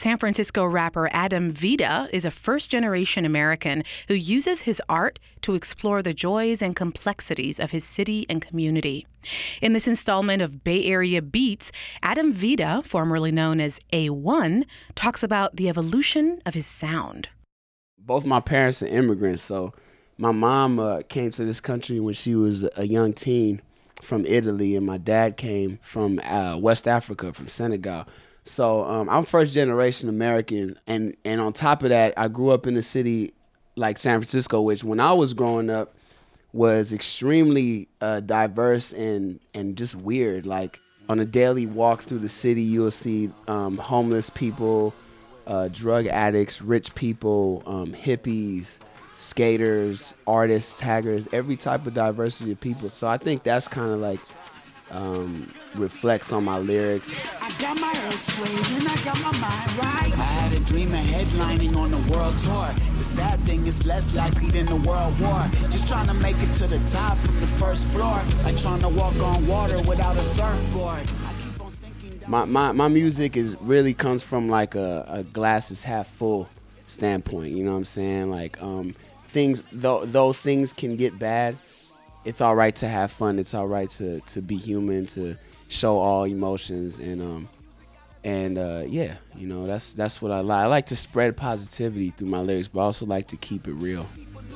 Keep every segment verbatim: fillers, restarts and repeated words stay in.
San Francisco rapper Adam Vida is a first-generation American who uses his art to explore the joys and complexities of his city and community. In this installment of Bay Area Beats, Adam Vida, formerly known as A one, talks about the evolution of his sound. Both my parents are immigrants, so my mom uh, came to this country when she was a young teen from Italy, and my dad came from uh, West Africa, from Senegal. So um, I'm first generation American, and, and on top of that, I grew up in a city like San Francisco, which when I was growing up was extremely uh, diverse and, and just weird. Like on a daily walk through the city, you'll see um, homeless people, uh, drug addicts, rich people, um, hippies, skaters, artists, taggers, every type of diversity of people. So I think that's kind of like um, reflects on my lyrics. I got my head straight and I got my mind right. I had a dream of headlining on the world tour. The sad thing is less likely than the world war. Just trying to make it to the top from the first floor. Like trying to walk on water without a surfboard. My, my my music is really comes from like a, a glass is half full standpoint, you know what I'm saying? Like um, things, though, though things can get bad, it's all right to have fun. It's all right to, to be human, to show all emotions, and um, and uh, yeah, you know, that's that's what I like. I like to spread positivity through my lyrics, but I also like to keep it real.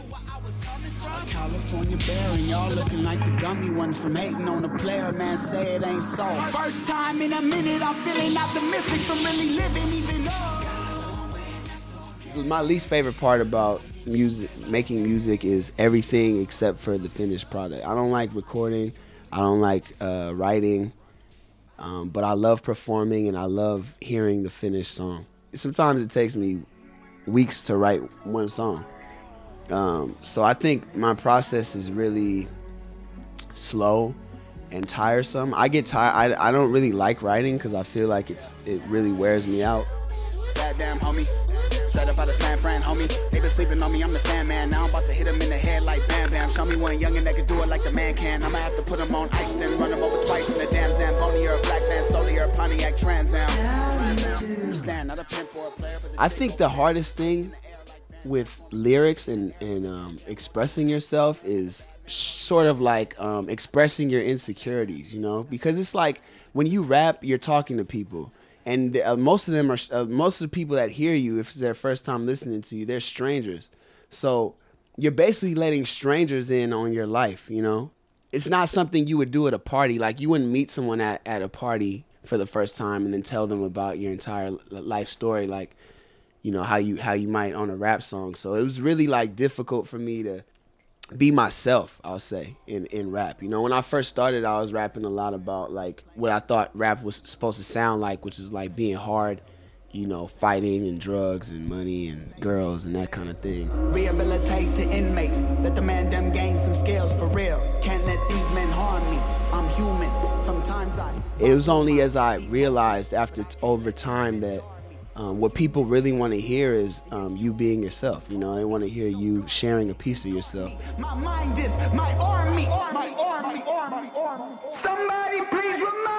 California bear and y'all looking like the gummy one from hating on a player, man, say it ain't so. First time in a minute, I'm feeling optimistic from really living, even though. My least favorite part about music, making music, is everything except for the finished product. I don't like recording, I don't like uh, writing, um, but I love performing and I love hearing the finished song. Sometimes it takes me weeks to write one song. Um, so I think my process is really slow and tiresome. I get tired. I, I don't really like writing because I feel like it's it really wears me out. Goddamn, homie. Straight up out of San Fran, homie. They been sleeping on me, I'm the Sandman. Now I'm about to hit him in the head like Bam Bam. Show me one youngin' that can do it like the man can. I'ma have to put him on ice, then run him over twice in the damn Zamboni or a black man, solely or a Pontiac Trans Am. Understand, not a pimp or a player. I think the hardest thing with lyrics and, and um, expressing yourself is sort of like um, expressing your insecurities, you know? Because it's like when you rap, you're talking to people. And uh, most of them are, uh, most of the people that hear you, if it's their first time listening to you, they're strangers. So you're basically letting strangers in on your life, you know? It's not something you would do at a party. Like you wouldn't meet someone at, at a party for the first time and then tell them about your entire life story. Like, you know, how you how you might on a rap song. So it was really like difficult for me to be myself, I'll say, in, in rap. You know, when I first started, I was rapping a lot about like what I thought rap was supposed to sound like, which is like being hard, you know, fighting and drugs and money and girls and that kind of thing. Rehabilitate the inmates, let the man them gain some skills for real. Can't let these men harm me. I'm human. Sometimes I. It was only as I realized after over time that Um, what people really want to hear is um, you being yourself. You know, they want to hear you sharing a piece of yourself. My mind is my army, my army, army, army. Somebody please remind